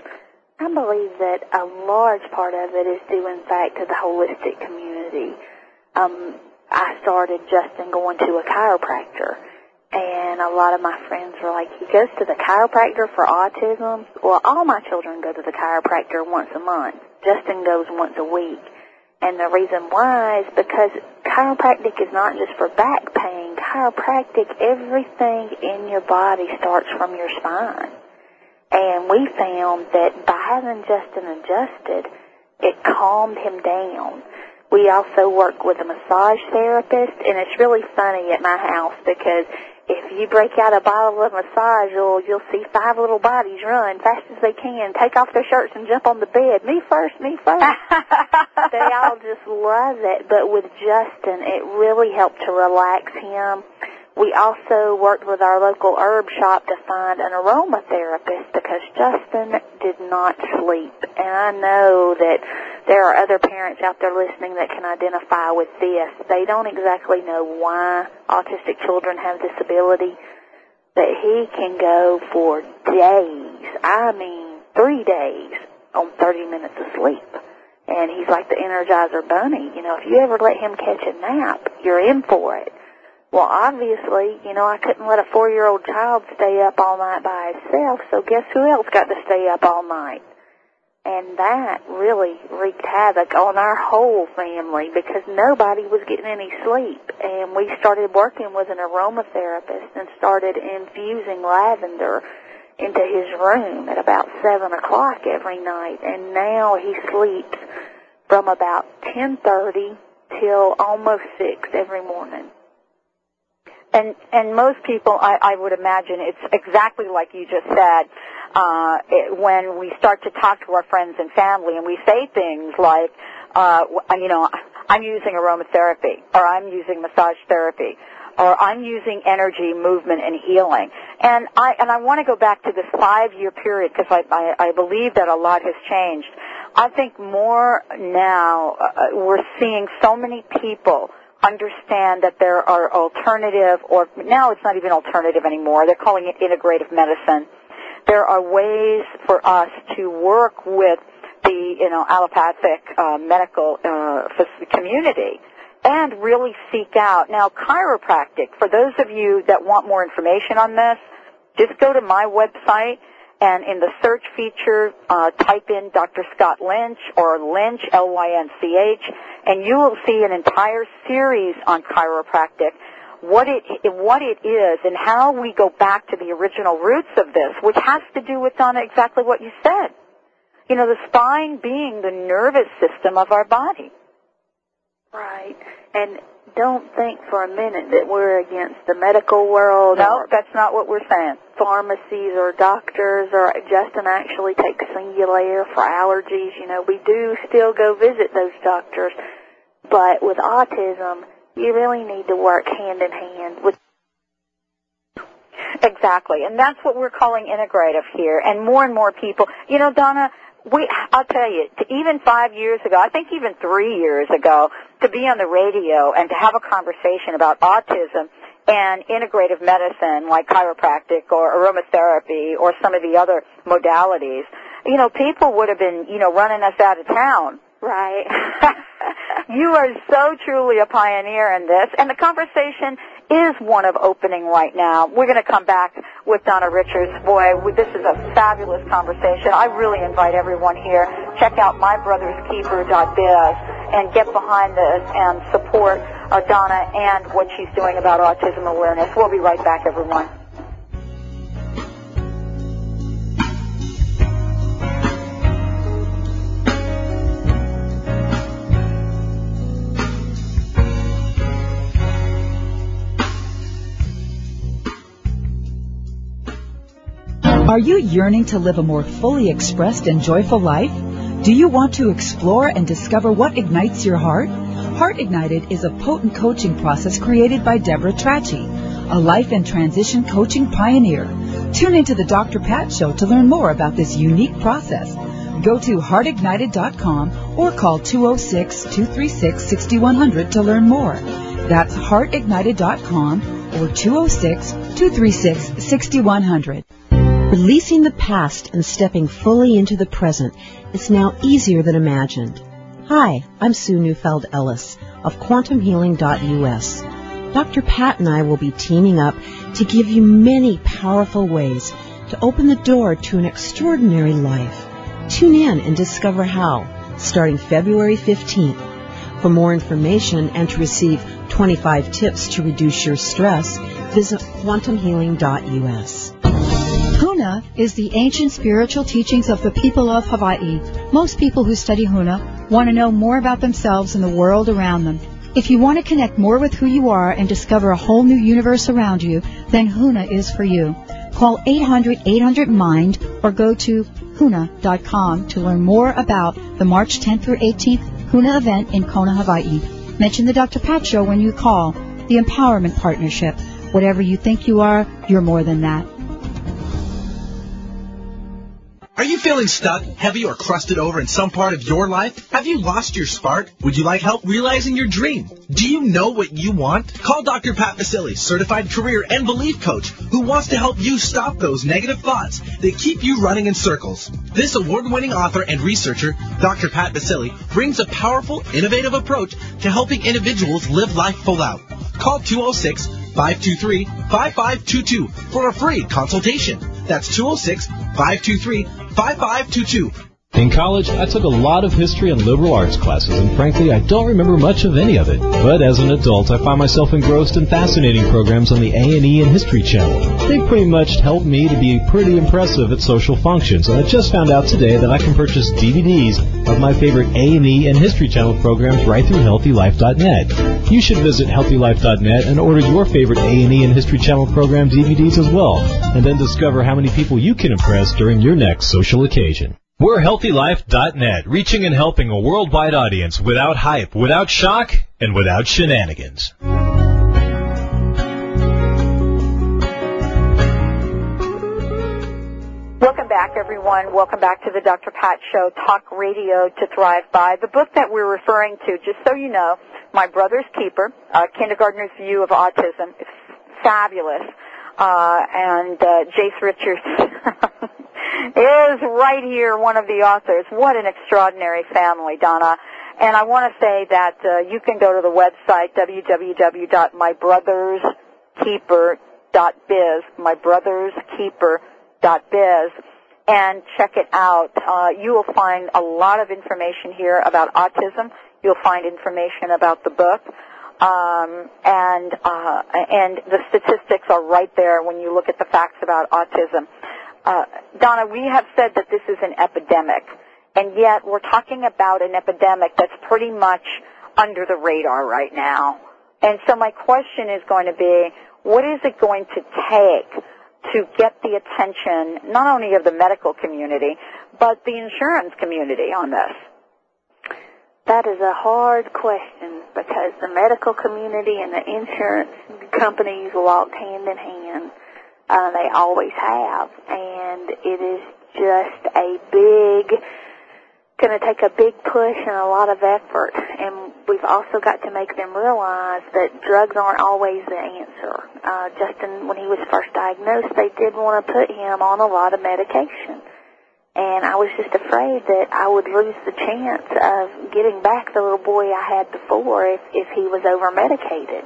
I believe that a large part of it is due, in fact, to the holistic community. Um, I started Justin going to a chiropractor, and a lot of my friends were like, he goes to the chiropractor for autism? Well, all my children go to the chiropractor once a month. Justin goes once a week. And the reason why is because chiropractic is not just for back pain. Chiropractic, everything in your body starts from your spine. And we found that by having Justin adjusted, it calmed him down. We also work with a massage therapist, and it's really funny at my house because if you break out a bottle of massage, you'll, you'll see five little bodies run fast as they can, take off their shirts and jump on the bed. Me first, me first. They all just love it. But with Justin, it really helped to relax him. We also worked with our local herb shop to find an aromatherapist because Justin did not sleep. And I know that there are other parents out there listening that can identify with this. They don't exactly know why autistic children have this ability, but he can go for days, I mean three days, on thirty minutes of sleep. And he's like the Energizer Bunny. You know, if you ever let him catch a nap, you're in for it. Well, obviously, you know, I couldn't let a four-year-old child stay up all night by himself, so guess who else got to stay up all night? And that really wreaked havoc on our whole family because nobody was getting any sleep. And we started working with an aromatherapist and started infusing lavender into his room at about seven o'clock every night. And now he sleeps from about ten thirty till almost six every morning. And and most people, I, I would imagine, it's exactly like you just said. Uh, it, when we start to talk to our friends and family, and we say things like, uh, you know, I'm using aromatherapy, or I'm using massage therapy, or I'm using energy, movement, and healing. And I and I want to go back to this five-year period because I, I I believe that a lot has changed. I think more now uh, we're seeing so many people understand that there are alternative, or now it's not even alternative anymore. They're calling it integrative medicine. There are ways for us to work with the, you know, allopathic uh, medical uh, community and really seek out. Now, chiropractic, for those of you that want more information on this, just go to my website and in the search feature, uh, type in Doctor Scott Lynch or Lynch, L Y N C H, and you will see an entire series on chiropractic, what it what it is and how we go back to the original roots of this, which has to do with, Donna, exactly what you said. You know, the spine being the nervous system of our body. Right. And don't think for a minute that we're against the medical world. No, that's not what we're saying. Pharmacies or doctors, or Justin actually takes Singulair for allergies. You know, we do still go visit those doctors. But with autism, you really need to work hand in hand with. Exactly, and that's what we're calling integrative here. And more and more people, you know, Donna, we, I'll tell you, to even five years ago, I think even three years ago, to be on the radio and to have a conversation about autism and integrative medicine like chiropractic or aromatherapy or some of the other modalities, you know, people would have been, you know, running us out of town. Right. You are so truly a pioneer in this, and the conversation is one of opening right now. We're going to come back with Donna Richards. Boy, this is a fabulous conversation. I really invite everyone here. Check out my brothers keeper dot biz and get behind this and support uh, Donna and what she's doing about autism awareness. We'll be right back, everyone. Are you yearning to live a more fully expressed and joyful life? Do you want to explore and discover what ignites your heart? Heart Ignited is a potent coaching process created by Deborah Trachy, a life and transition coaching pioneer. Tune into the Doctor Pat Show to learn more about this unique process. Go to heart ignited dot com or call two oh six, two three six, six one zero zero to learn more. That's heart ignited dot com or two oh six, two three six, six one zero zero. Releasing the past and stepping fully into the present is now easier than imagined. Hi, I'm Sue Neufeld Ellis of quantum healing dot U S. Doctor Pat and I will be teaming up to give you many powerful ways to open the door to an extraordinary life. Tune in and discover how, starting February fifteenth. For more information and to receive twenty-five tips to reduce your stress, visit quantum healing dot U S. Huna is the ancient spiritual teachings of the people of Hawaii. Most people who study Huna want to know more about themselves and the world around them. If you want to connect more with who you are and discover a whole new universe around you, then Huna is for you. Call eight hundred, eight hundred, MIND or go to huna dot com to learn more about the March tenth through eighteenth Huna event in Kona, Hawaii. Mention the Doctor Pat Show when you call. The Empowerment Partnership. Whatever you think you are, you're more than that. Are you feeling stuck, heavy, or crusted over in some part of your life? Have you lost your spark? Would you like help realizing your dream? Do you know what you want? Call Doctor Pat Vasili, certified career and belief coach, who wants to help you stop those negative thoughts that keep you running in circles. This award-winning author and researcher, Doctor Pat Vasili, brings a powerful, innovative approach to helping individuals live life full out. Call two oh six, five two three, five five two two for a free consultation. That's two oh six, five two three, five five two two. In college, I took a lot of history and liberal arts classes, and frankly, I don't remember much of any of it. But as an adult, I find myself engrossed in fascinating programs on the A and E and History Channel. They've pretty much helped me to be pretty impressive at social functions, and I just found out today that I can purchase D V Ds of my favorite A and E and History Channel programs right through Healthy Life dot net. You should visit Healthy Life dot net and order your favorite A and E and History Channel program D V Ds as well, and then discover how many people you can impress during your next social occasion. We're Healthy Life dot net, reaching and helping a worldwide audience without hype, without shock, and without shenanigans. Welcome back, everyone. Welcome back to the Doctor Pat Show, Talk Radio to Thrive By. The book that we're referring to, just so you know, My Brother's Keeper, uh, Kindergartner's View of Autism, is fabulous. Uh, and uh, Jace Richards is right here, one of the authors. What an extraordinary family, Donna. And I want to say that uh, you can go to the website, w w w dot my brothers keeper dot biz, my brothers keeper dot biz, and check it out. Uh, you will find a lot of information here about autism. You'll find information about the book. Um, and uh, and the statistics are right there when you look at the facts about autism. Uh, Donna, we have said that this is an epidemic, and yet we're talking about an epidemic that's pretty much under the radar right now. And so my question is going to be, what is it going to take to get the attention not only of the medical community, but the insurance community on this? That is a hard question because the medical community and the insurance companies walk hand in hand. Uh, they always have. And it is just a big, going to take a big push and a lot of effort. And we've also got to make them realize that drugs aren't always the answer. Uh, Justin, when he was first diagnosed, they did want to put him on a lot of medication. And I was just afraid that I would lose the chance of getting back the little boy I had before if, if he was over-medicated.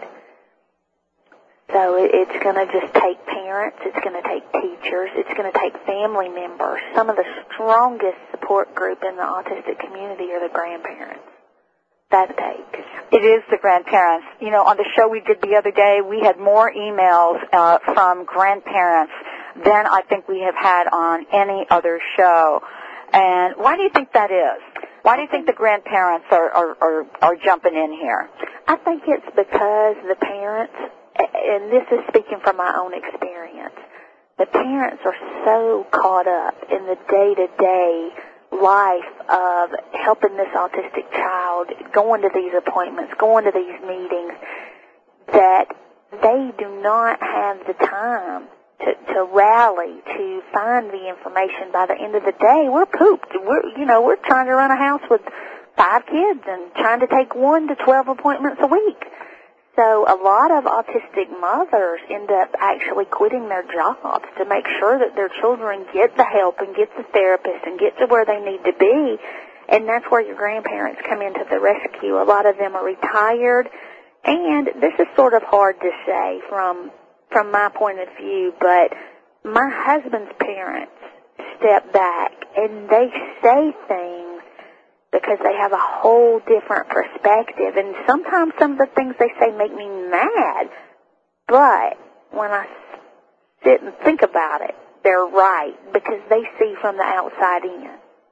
So it, it's going to just take parents, it's going to take teachers, it's going to take family members. Some of the strongest support group in the autistic community are the grandparents. That takes. It is the grandparents. You know, on the show we did the other day, we had more emails uh, from grandparents than I think we have had on any other show. And why do you think that is? Why do you think the grandparents are, are, are, are jumping in here? I think it's because the parents, and this is speaking from my own experience, the parents are so caught up in the day-to-day life of helping this autistic child, going to these appointments, going to these meetings, that they do not have the time To, to rally, to find the information. By the end of the day, we're pooped. We're, you know, we're trying to run a house with five kids and trying to take one to twelve appointments a week. So a lot of autistic mothers end up actually quitting their jobs to make sure that their children get the help and get the therapist and get to where they need to be. And that's where your grandparents come into the rescue. A lot of them are retired. And this is sort of hard to say from from my point of view, but my husband's parents step back and they say things because they have a whole different perspective. And sometimes some of the things they say make me mad, but when I sit and think about it, they're right because they see from the outside in.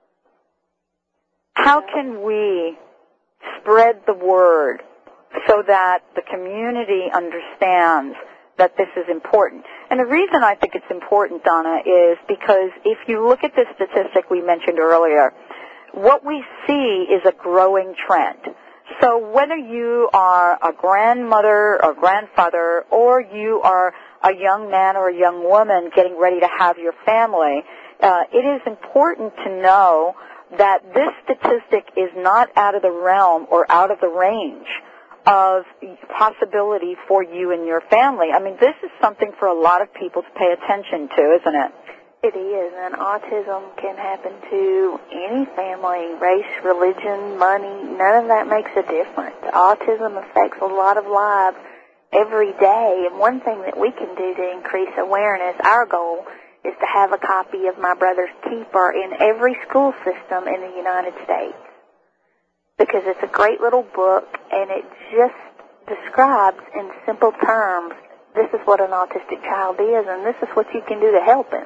How can we spread the word so that the community understands that this is important? And the reason I think it's important, Donna, is because if you look at the statistic we mentioned earlier, what we see is a growing trend. So whether you are a grandmother or grandfather or you are a young man or a young woman getting ready to have your family, uh, it is important to know that this statistic is not out of the realm or out of the range of possibility for you and your family. I mean, this is something for a lot of people to pay attention to, isn't it? It is, and autism can happen to any family, race, religion, money. None of that makes a difference. Autism affects a lot of lives every day, and one thing that we can do to increase awareness, our goal is to have a copy of My Brother's Keeper in every school system in the United States, because it's a great little book, and it just describes in simple terms, this is what an autistic child is, and this is what you can do to help him.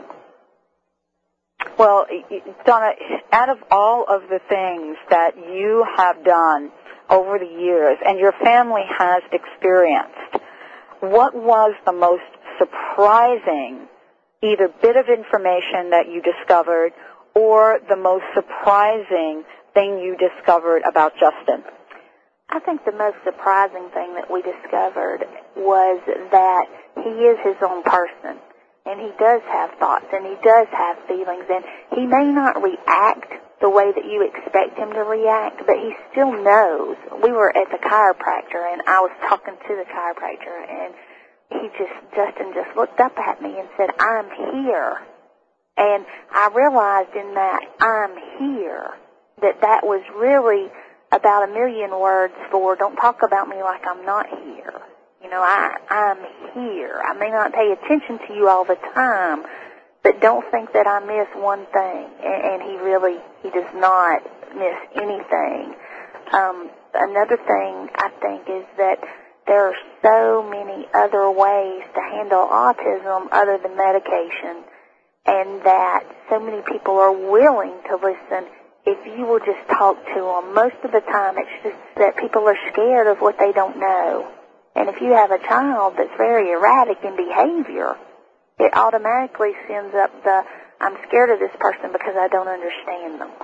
Well, Donna, out of all of the things that you have done over the years and your family has experienced, what was the most surprising either bit of information that you discovered or the most surprising thing you discovered about Justin? I think the most surprising thing that we discovered was that he is his own person, and he does have thoughts, and he does have feelings, and he may not react the way that you expect him to react, but he still knows. We were at the chiropractor, and I was talking to the chiropractor, and he just, Justin just looked up at me and said, I'm here. And I realized in that I'm here that that was really about a million words for don't talk about me like I'm not here. You know, I, I'm here. I may not pay attention to you all the time, but don't think that I miss one thing. And, and he really, he does not miss anything. Um, another thing I think is that there are so many other ways to handle autism other than medication, and that so many people are willing to listen if you will just talk to them. Most of the time it's just that people are scared of what they don't know. And if you have a child that's very erratic in behavior, it automatically sends up the, I'm scared of this person because I don't understand them.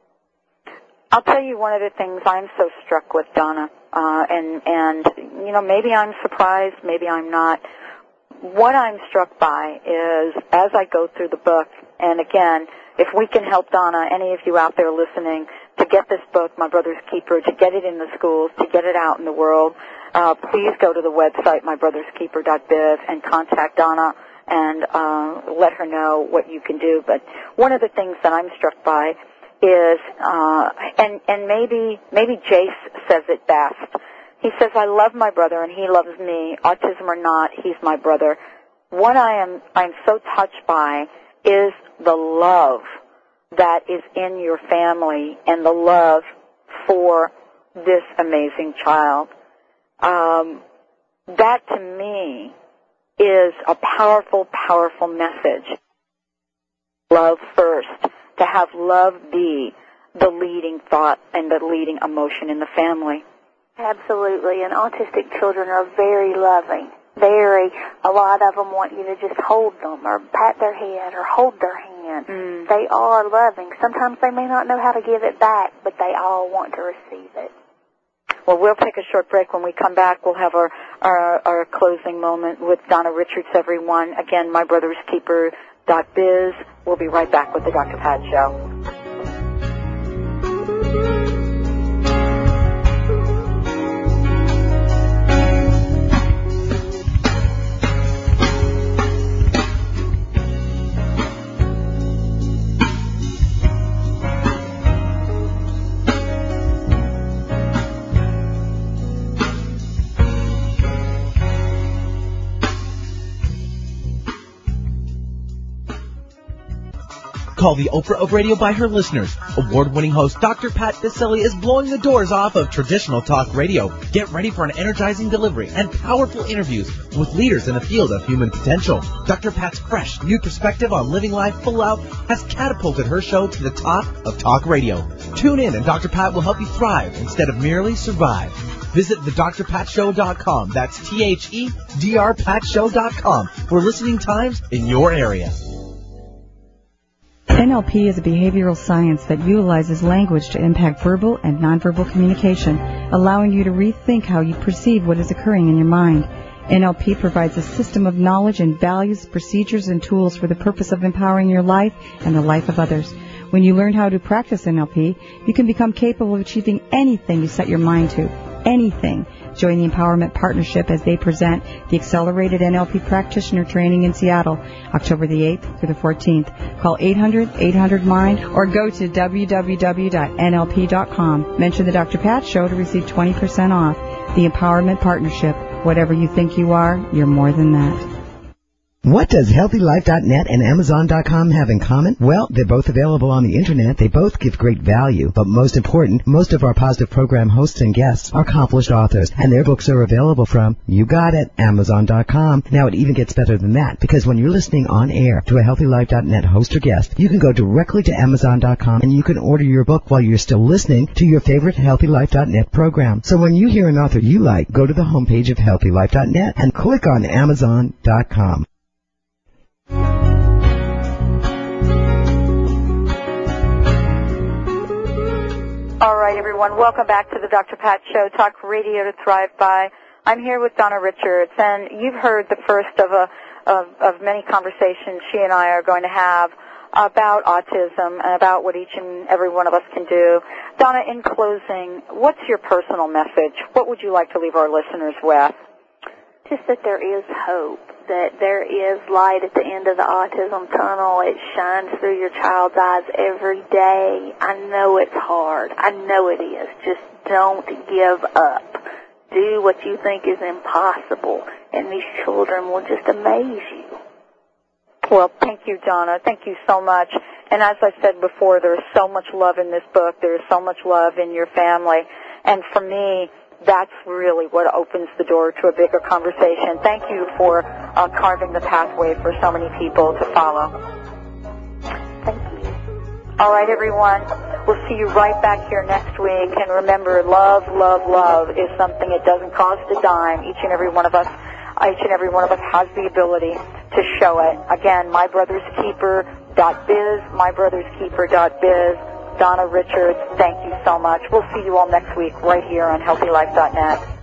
I'll tell you one of the things I'm so struck with, Donna, uh, and, and, you know, maybe I'm surprised, maybe I'm not. What I'm struck by is, as I go through the book, and again, if we can help Donna, any of you out there listening, to get this book, My Brother's Keeper, to get it in the schools, to get it out in the world, uh, please go to the website, my brothers keeper dot biz, and contact Donna and uh, let her know what you can do. But one of the things that I'm struck by is, uh, and, and maybe, maybe Jace says it best. He says, I love my brother and he loves me. Autism or not, he's my brother. What I am, I'm so touched by is the love that is in your family and the love for this amazing child. Um, that to me is a powerful, powerful message. Love first. To have love be the leading thought and the leading emotion in the family. Absolutely, and autistic children are very loving. Very. A lot of them want you to just hold them or pat their head or hold their hand. Mm. They are loving. Sometimes they may not know how to give it back, but they all want to receive it. Well, we'll take a short break. When we come back, we'll have our, our, our closing moment with Donna Richards, everyone. Again, my brothers keeper dot biz. We'll be right back with the Doctor Pat Show. Call the Oprah of radio by her listeners. Award-winning host Doctor Pat Baselli is blowing the doors off of traditional talk radio. Get ready for an energizing delivery and powerful interviews with leaders in the field of human potential. Doctor Pat's fresh, new perspective on living life full out has catapulted her show to the top of talk radio. Tune in and Doctor Pat will help you thrive instead of merely survive. Visit the dr pat show dot com. That's T H E D R pat show dot com for listening times in your area. N L P is a behavioral science that utilizes language to impact verbal and nonverbal communication, allowing you to rethink how you perceive what is occurring in your mind. N L P provides a system of knowledge and values, procedures, and tools for the purpose of empowering your life and the life of others. When you learn how to practice N L P, you can become capable of achieving anything you set your mind to. Anything. Join the Empowerment Partnership as they present the Accelerated N L P Practitioner Training in Seattle, October the eighth through the fourteenth. Call eight hundred, eight hundred, MIND or go to w w w dot n l p dot com. Mention the Doctor Pat Show to receive twenty percent off. The Empowerment Partnership. Whatever you think you are, you're more than that. What does Healthy Life dot net and Amazon dot com have in common? Well, they're both available on the Internet. They both give great value. But most important, most of our positive program hosts and guests are accomplished authors, and their books are available from, you got it, Amazon dot com. Now, it even gets better than that, because when you're listening on air to a Healthy Life dot net host or guest, you can go directly to Amazon dot com and you can order your book while you're still listening to your favorite Healthy Life dot net program. So when you hear an author you like, go to the homepage of Healthy Life dot net and click on Amazon dot com. All right, everyone. Welcome back to the Doctor Pat Show, Talk Radio to Thrive By. I'm here with Donna Richards, and you've heard the first of a of, of many conversations she and I are going to have about autism and about what each and every one of us can do. Donna, in closing, what's your personal message? What would you like to leave our listeners with? Just that there is hope, that there is light at the end of the autism tunnel. It shines through your child's eyes every day. I know it's hard. I know it is. Just don't give up. Do what you think is impossible, and these children will just amaze you. Well, thank you, Donna. Thank you so much. And as I said before, there is so much love in this book. There is so much love in your family. And for me, that's really what opens the door to a bigger conversation. Thank you for uh, carving the pathway for so many people to follow. Thank you. All right, everyone. We'll see you right back here next week. And remember, love, love, love is something that doesn't cost a dime. Each and every one of us, each and every one of us has the ability to show it. Again, my brothers keeper dot biz, my brothers keeper dot biz. Donna Richards, thank you so much. We'll see you all next week right here on Healthy Life dot net.